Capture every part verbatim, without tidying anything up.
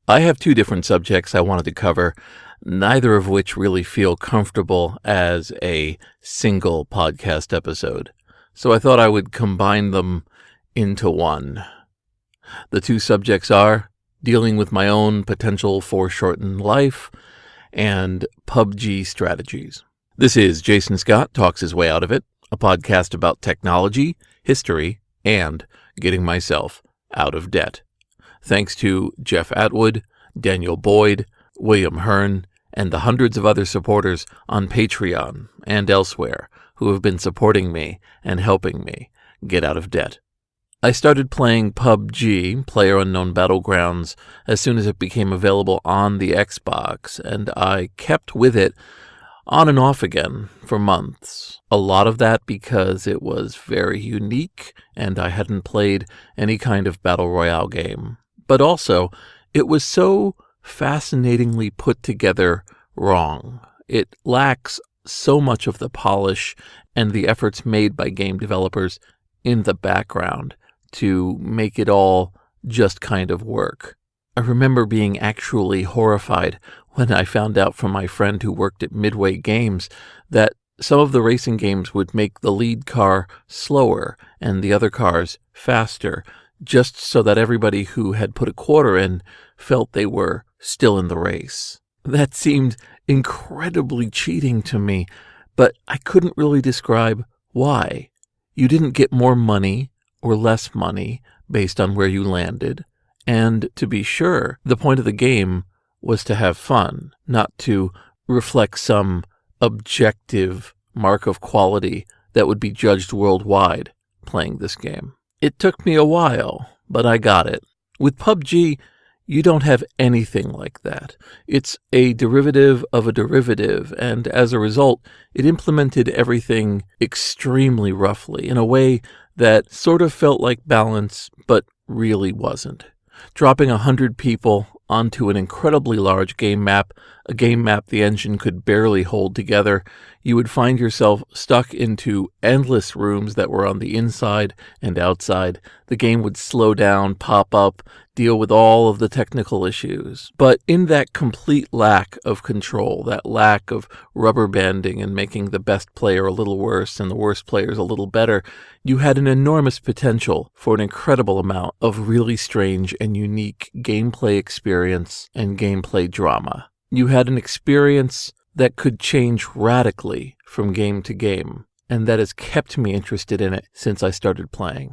I have two different subjects I wanted to cover, neither of which really feel comfortable as a single podcast episode. So I thought I would combine them into one. The two subjects are dealing with my own potential foreshortened life and P U B G strategies. This is Jason Scott Talks His Way Out of It, a podcast about technology, history, and getting myself out of debt. Thanks to Jeff Atwood, Daniel Boyd, William Hearn, and the hundreds of other supporters on Patreon and elsewhere who have been supporting me and helping me get out of debt. I started playing P U B G, PlayerUnknown Battlegrounds, as soon as it became available on the Xbox, and I kept with it on and off again for months. A lot of that because it was very unique and I hadn't played any kind of battle royale game. But also, it was so fascinatingly put together wrong. It lacks so much of the polish and the efforts made by game developers in the background to make it all just kind of work. I remember being actually horrified when I found out from my friend who worked at Midway Games that some of the racing games would make the lead car slower and the other cars faster, just so that everybody who had put a quarter in felt they were still in the race. That seemed incredibly cheating to me, but I couldn't really describe why. You didn't get more money or less money based on where you landed, and to be sure, the point of the game was to have fun, not to reflect some objective mark of quality that would be judged worldwide playing this game. It took me a while, but I got it. With P U B G, you don't have anything like that. It's a derivative of a derivative, and as a result, it implemented everything extremely roughly in a way that sort of felt like balance, but really wasn't. Dropping a hundred people onto an incredibly large game map, a game map the engine could barely hold together, you would find yourself stuck into endless rooms that were on the inside and outside. The game would slow down, pop up, deal with all of the technical issues. But in that complete lack of control, that lack of rubber banding and making the best player a little worse and the worst players a little better, you had an enormous potential for an incredible amount of really strange and unique gameplay experience and gameplay drama. You had an experience that could change radically from game to game, and that has kept me interested in it since I started playing.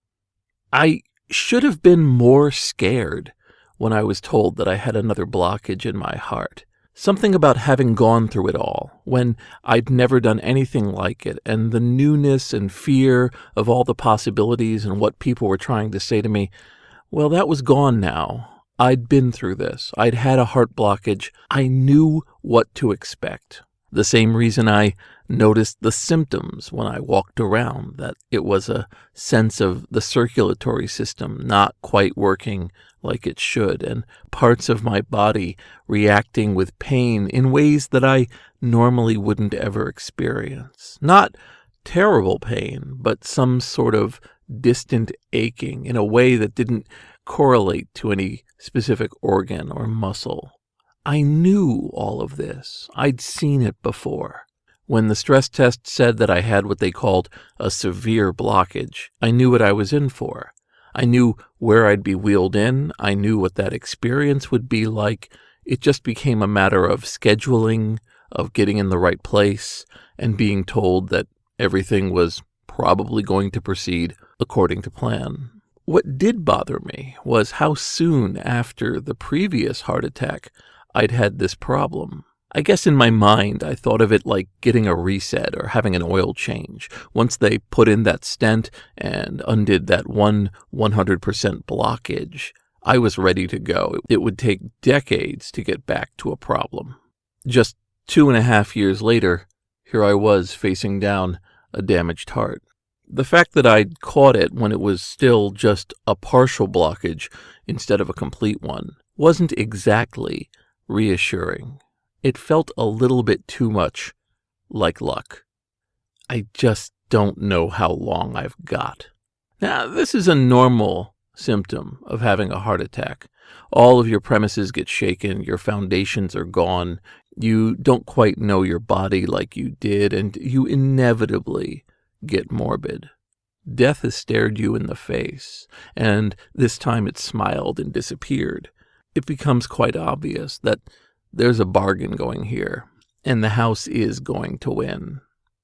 I should have been more scared when I was told that I had another blockage in my heart. Something about having gone through it all, when I'd never done anything like it, and the newness and fear of all the possibilities and what people were trying to say to me, well, that was gone now. I'd been through this. I'd had a heart blockage. I knew what to expect. The same reason I noticed the symptoms when I walked around, that it was a sense of the circulatory system not quite working like it should, and parts of my body reacting with pain in ways that I normally wouldn't ever experience. Not terrible pain, but some sort of distant aching in a way that didn't correlate to any specific organ or muscle. I knew all of this. I'd seen it before. When the stress test said that I had what they called a severe blockage, I knew what I was in for. I knew where I'd be wheeled in. I knew what that experience would be like. It just became a matter of scheduling, of getting in the right place, and being told that everything was probably going to proceed according to plan. What did bother me was how soon after the previous heart attack I'd had this problem. I guess in my mind, I thought of it like getting a reset or having an oil change. Once they put in that stent and undid that one 100% blockage, I was ready to go. It would take decades to get back to a problem. Just two and a half years later, here I was facing down a damaged heart. The fact that I'd caught it when it was still just a partial blockage instead of a complete one wasn't exactly reassuring. It felt a little bit too much like luck. I just don't know how long I've got. Now, this is a normal symptom of having a heart attack. All of your premises get shaken, your foundations are gone, you don't quite know your body like you did, and you inevitably get morbid. Death has stared you in the face, and this time it smiled and disappeared. It becomes quite obvious that there's a bargain going here, and the house is going to win.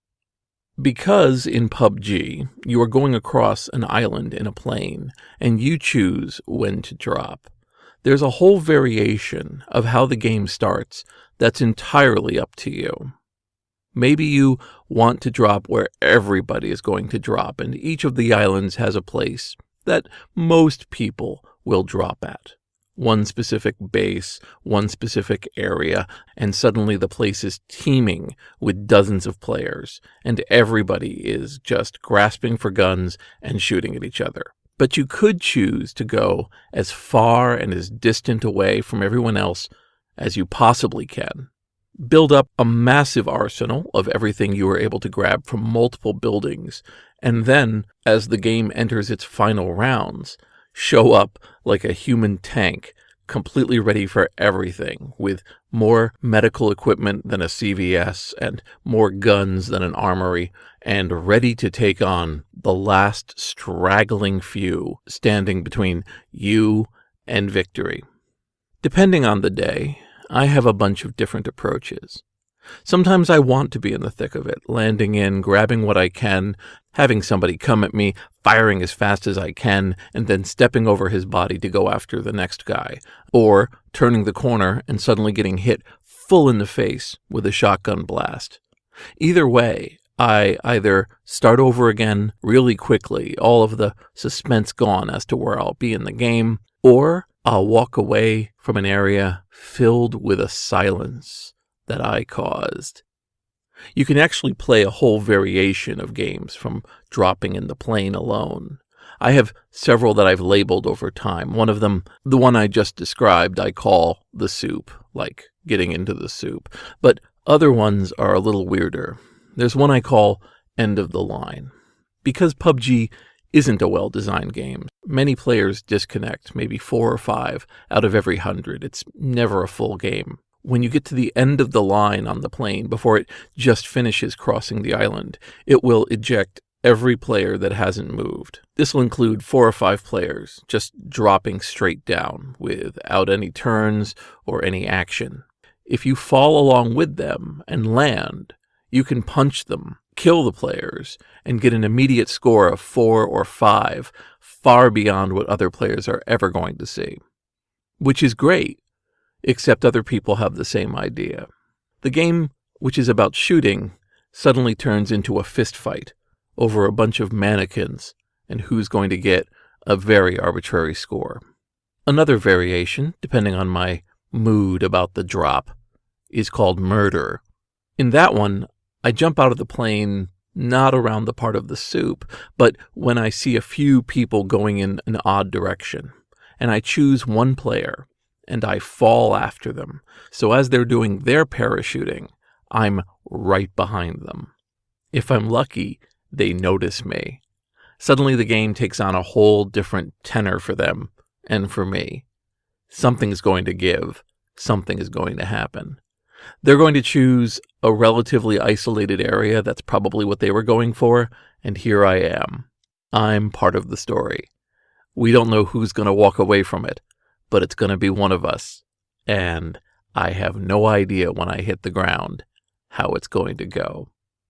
Because in P U B G, you are going across an island in a plane, and you choose when to drop, there's a whole variation of how the game starts that's entirely up to you. Maybe you want to drop where everybody is going to drop, and each of the islands has a place that most people will drop at. One specific base, one specific area, and suddenly the place is teeming with dozens of players, and everybody is just grasping for guns and shooting at each other. But you could choose to go as far and as distant away from everyone else as you possibly can. Build up a massive arsenal of everything you are able to grab from multiple buildings, and then, as the game enters its final rounds, show up like a human tank, completely ready for everything, with more medical equipment than a C V S, and more guns than an armory, and ready to take on the last straggling few standing between you and victory. Depending on the day, I have a bunch of different approaches. Sometimes I want to be in the thick of it, landing in, grabbing what I can, having somebody come at me, firing as fast as I can, and then stepping over his body to go after the next guy, or turning the corner and suddenly getting hit full in the face with a shotgun blast. Either way, I either start over again really quickly, all of the suspense gone as to where I'll be in the game, or I'll walk away from an area filled with a silence that I caused. You can actually play a whole variation of games from dropping in the plane alone. I have several that I've labeled over time. One of them, the one I just described, I call the soup, like getting into the soup. But other ones are a little weirder. There's one I call end of the line. Because P U B G isn't a well-designed game, many players disconnect, maybe four or five out of every hundred. It's never a full game. When you get to the end of the line on the plane, before it just finishes crossing the island, it will eject every player that hasn't moved. This will include four or five players just dropping straight down without any turns or any action. If you fall along with them and land, you can punch them, kill the players, and get an immediate score of four or five, far beyond what other players are ever going to see. Which is great, except other people have the same idea. The game, which is about shooting, suddenly turns into a fist fight over a bunch of mannequins and who's going to get a very arbitrary score. Another variation, depending on my mood about the drop, is called murder. In that one, I jump out of the plane not around the part of the soup, but when I see a few people going in an odd direction, and I choose one player, and I fall after them. So as they're doing their parachuting, I'm right behind them. If I'm lucky, they notice me. Suddenly the game takes on a whole different tenor for them and for me. Something's going to give. Something is going to happen. They're going to choose a relatively isolated area. That's probably what they were going for. And here I am. I'm part of the story. We don't know who's going to walk away from it, but it's going to be one of us. And I have no idea when I hit the ground how it's going to go.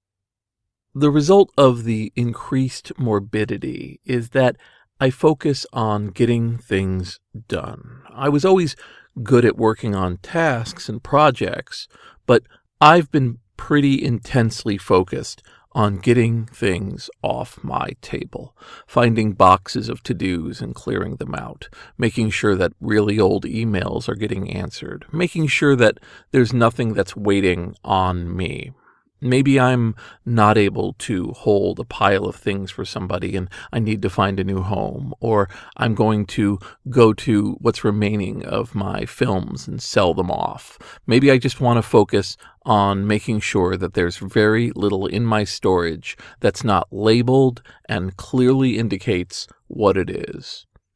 The result of the increased morbidity is that I focus on getting things done. I was always good at working on tasks and projects, but I've been pretty intensely focused on getting things off my table, finding boxes of to-dos and clearing them out, making sure that really old emails are getting answered, making sure that there's nothing that's waiting on me. Maybe I'm not able to hold a pile of things for somebody and I need to find a new home, or I'm going to go to what's remaining of my films and sell them off. Maybe I just want to focus on making sure that there's very little in my storage that's not labeled and clearly indicates what it is.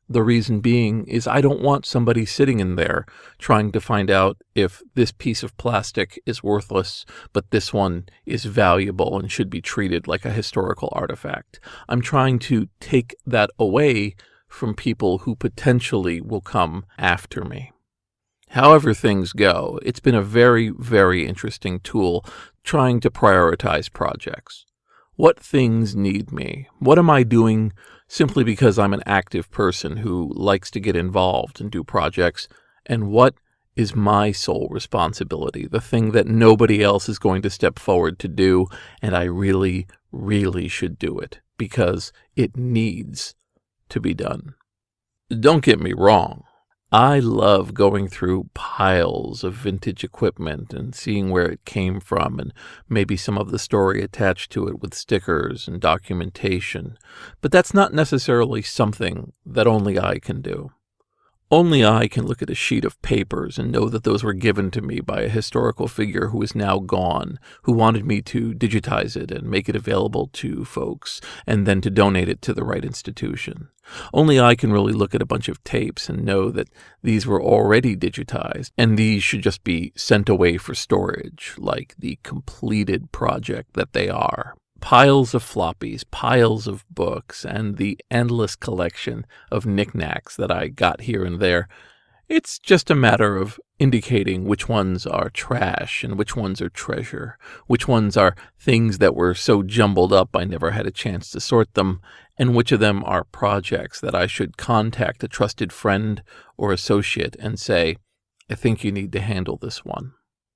The reason being is I don't want somebody sitting in there trying to find out if this piece of plastic is worthless, but this one is valuable and should be treated like a historical artifact. I'm trying to take that away from people who potentially will come after me. However things go, it's been a very, very interesting tool trying to prioritize projects. What things need me? What am I doing simply because I'm an active person who likes to get involved and do projects? And what is my sole responsibility, the thing that nobody else is going to step forward to do, and I really, really should do it because it needs to be done? Don't get me wrong. I love going through piles of vintage equipment and seeing where it came from and maybe some of the story attached to it with stickers and documentation, but that's not necessarily something that only I can do. Only I can look at a sheet of papers and know that those were given to me by a historical figure who is now gone, who wanted me to digitize it and make it available to folks, and then to donate it to the right institution. Only I can really look at a bunch of tapes and know that these were already digitized, and these should just be sent away for storage, like the completed project that they are. Piles of floppies, piles of books, and the endless collection of knickknacks that I got here and there. It's just a matter of indicating which ones are trash and which ones are treasure, which ones are things that were so jumbled up I never had a chance to sort them, and which of them are projects that I should contact a trusted friend or associate and say, I think you need to handle this one.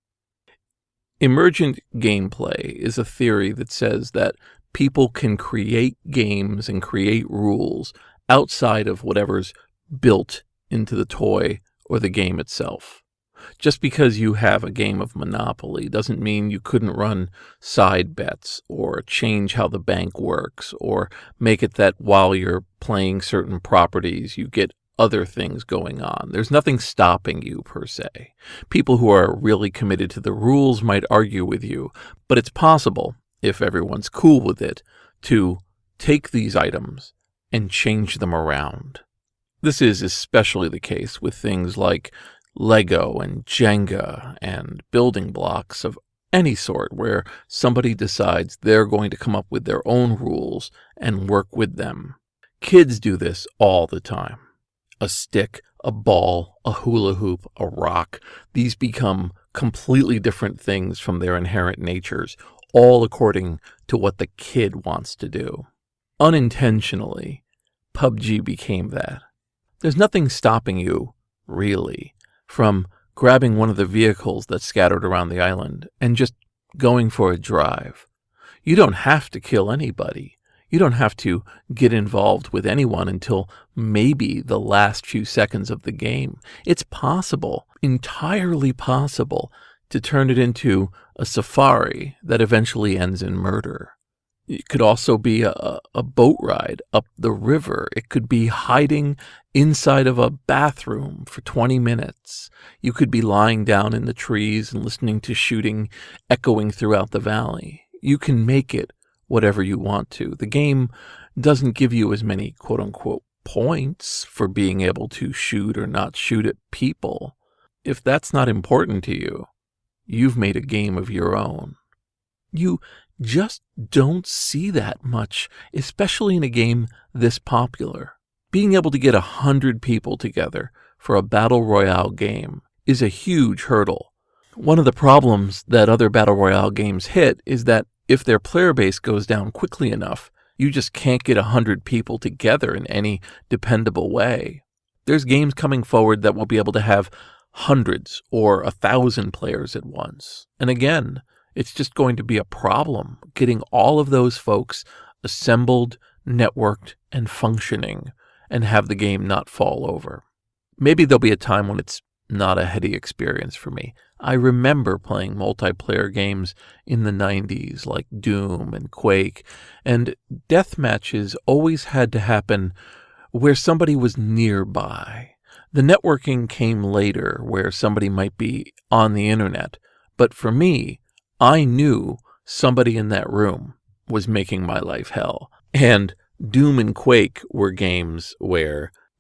Emergent gameplay is a theory that says that people can create games and create rules outside of whatever's built into the toy or the game itself. Just because you have a game of Monopoly doesn't mean you couldn't run side bets or change how the bank works or make it that while you're playing certain properties you get other things going on. There's nothing stopping you, per se. People who are really committed to the rules might argue with you, but it's possible, if everyone's cool with it, to take these items and change them around. This is especially the case with things like Lego and Jenga and building blocks of any sort, where somebody decides they're going to come up with their own rules and work with them. Kids do this all the time. A stick, a ball, a hula hoop, a rock. These become completely different things from their inherent natures, all according to what the kid wants to do. Unintentionally, P U B G became that. There's nothing stopping you, really, from grabbing one of the vehicles that's scattered around the island and just going for a drive. You don't have to kill anybody. You don't have to get involved with anyone until maybe the last few seconds of the game. It's possible, entirely possible, to turn it into a safari that eventually ends in murder. It could also be a, a boat ride up the river. It could be hiding inside of a bathroom for twenty minutes. You could be lying down in the trees and listening to shooting echoing throughout the valley. You can make it whatever you want to. The game doesn't give you as many quote-unquote points for being able to shoot or not shoot at people. If that's not important to you, you've made a game of your own. You just don't see that much, especially in a game this popular. Being able to get a hundred people together for a battle royale game is a huge hurdle. One of the problems that other battle royale games hit is that if their player base goes down quickly enough, you just can't get a hundred people together in any dependable way. There's games coming forward that will be able to have hundreds or a thousand players at once. And again, it's just going to be a problem getting all of those folks assembled, networked, and functioning, and have the game not fall over. Maybe there'll be a time when it's not a heady experience for me. I remember playing multiplayer games in the nineties like Doom and Quake, and death matches always had to happen where somebody was nearby. The networking came later, where somebody might be on the internet, but for me, I knew somebody in that room was making my life hell. And Doom and Quake were games where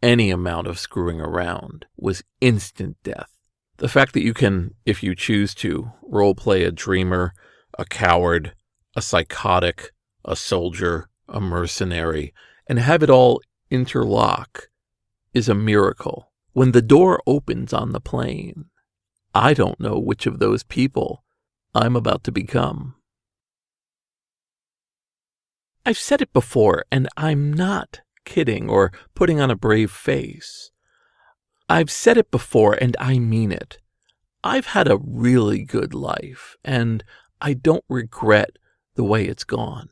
any amount of screwing around was instant death. The fact that you can, if you choose to, role-play a dreamer, a coward, a psychotic, a soldier, a mercenary, and have it all interlock is a miracle. When the door opens on the plane, I don't know which of those people I'm about to become. I've said it before, and I'm not kidding or putting on a brave face. I've said it before, and I mean it. I've had a really good life, and I don't regret the way it's gone.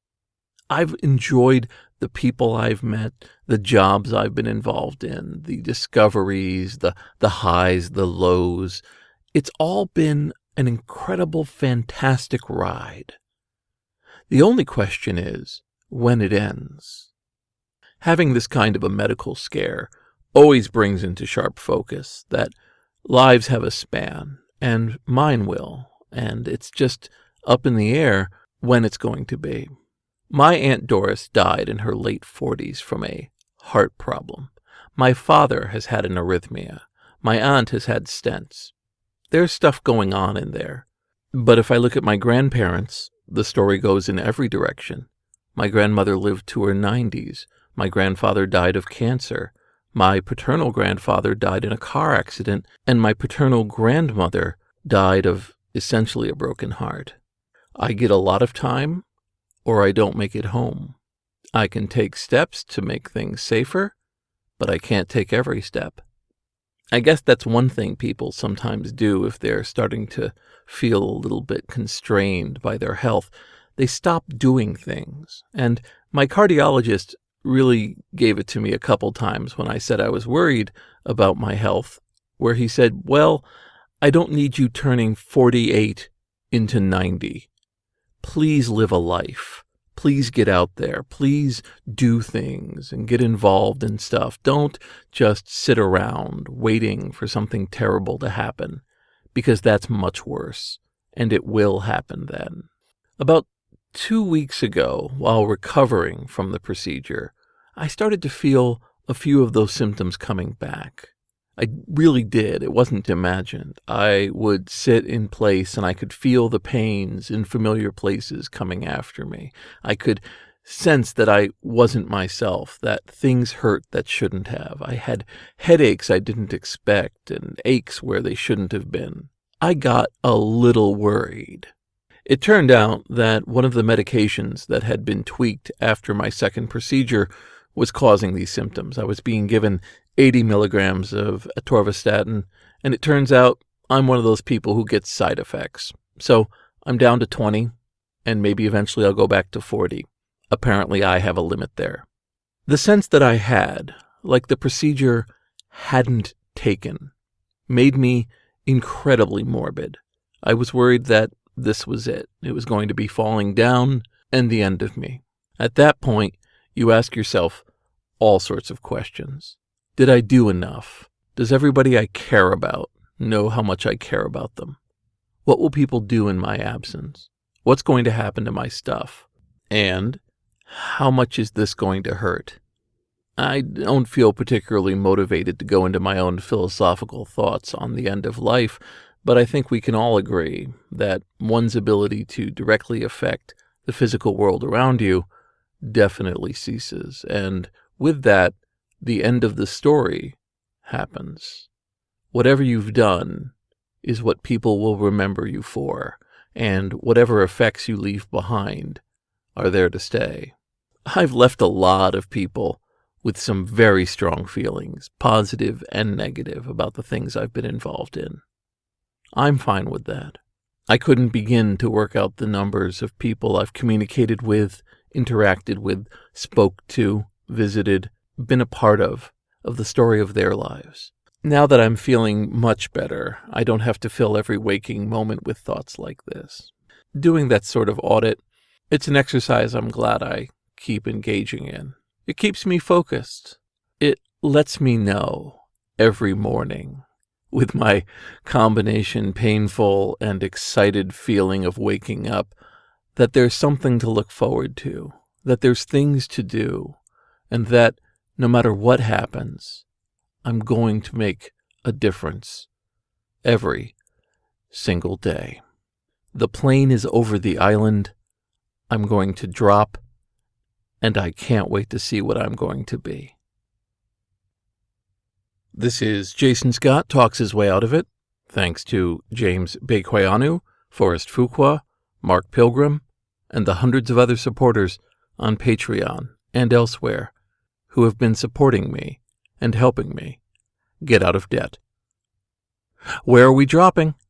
I've enjoyed the people I've met, the jobs I've been involved in, the discoveries, the, the highs, the lows. It's all been an incredible, fantastic ride. The only question is when it ends. Having this kind of a medical scare always brings into sharp focus that lives have a span, and mine will, and it's just up in the air when it's going to be. My Aunt Doris died in her late forties from a heart problem. My father has had an arrhythmia. My aunt has had stents. There's stuff going on in there. But if I look at my grandparents, the story goes in every direction. My grandmother lived to her nineties. My grandfather died of cancer. My paternal grandfather died in a car accident, and my paternal grandmother died of essentially a broken heart. I get a lot of time, or I don't make it home. I can take steps to make things safer, but I can't take every step. I guess that's one thing people sometimes do if they're starting to feel a little bit constrained by their health. They stop doing things. And my cardiologist really gave it to me a couple times when I said I was worried about my health, where he said, well, I don't need you turning forty-eight into ninety. Please live a life. Please get out there. Please do things and get involved in stuff. Don't just sit around waiting for something terrible to happen, because that's much worse, and it will happen then. About two weeks ago, while recovering from the procedure, I started to feel a few of those symptoms coming back. I really did. It wasn't imagined. I would sit in place and I could feel the pains in familiar places coming after me. I could sense that I wasn't myself, that things hurt that shouldn't have. I had headaches I didn't expect and aches where they shouldn't have been. I got a little worried. It turned out that one of the medications that had been tweaked after my second procedure was causing these symptoms. I was being given eighty milligrams of atorvastatin, and it turns out I'm one of those people who gets side effects. So I'm down to twenty, and maybe eventually I'll go back to forty. Apparently I have a limit there. The sense that I had, like the procedure hadn't taken, made me incredibly morbid. I was worried that this was it. It was going to be falling down and the end of me. At that point, you ask yourself all sorts of questions. Did I do enough? Does everybody I care about know how much I care about them? What will people do in my absence? What's going to happen to my stuff? And how much is this going to hurt? I don't feel particularly motivated to go into my own philosophical thoughts on the end of life, but I think we can all agree that one's ability to directly affect the physical world around you definitely ceases. And with that, the end of the story happens. Whatever you've done is what people will remember you for, and whatever effects you leave behind are there to stay. I've left a lot of people with some very strong feelings, positive and negative, about the things I've been involved in. I'm fine with that. I couldn't begin to work out the numbers of people I've communicated with, interacted with, spoke to, visited, been a part of, of the story of their lives. Now that I'm feeling much better, I don't have to fill every waking moment with thoughts like this. Doing that sort of audit, it's an exercise I'm glad I keep engaging in. It keeps me focused. It lets me know every morning, with my combination painful and excited feeling of waking up, that there's something to look forward to, that there's things to do, and that No matter what happens, I'm going to make a difference every single day. The plane is over the island. I'm going to drop, and I can't wait to see what I'm going to be. This is Jason Scott Talks His Way Out of It. Thanks to James Bequeanu, Forrest Fuqua, Mark Pilgrim, and the hundreds of other supporters on Patreon and elsewhere who have been supporting me and helping me get out of debt. Where are we dropping?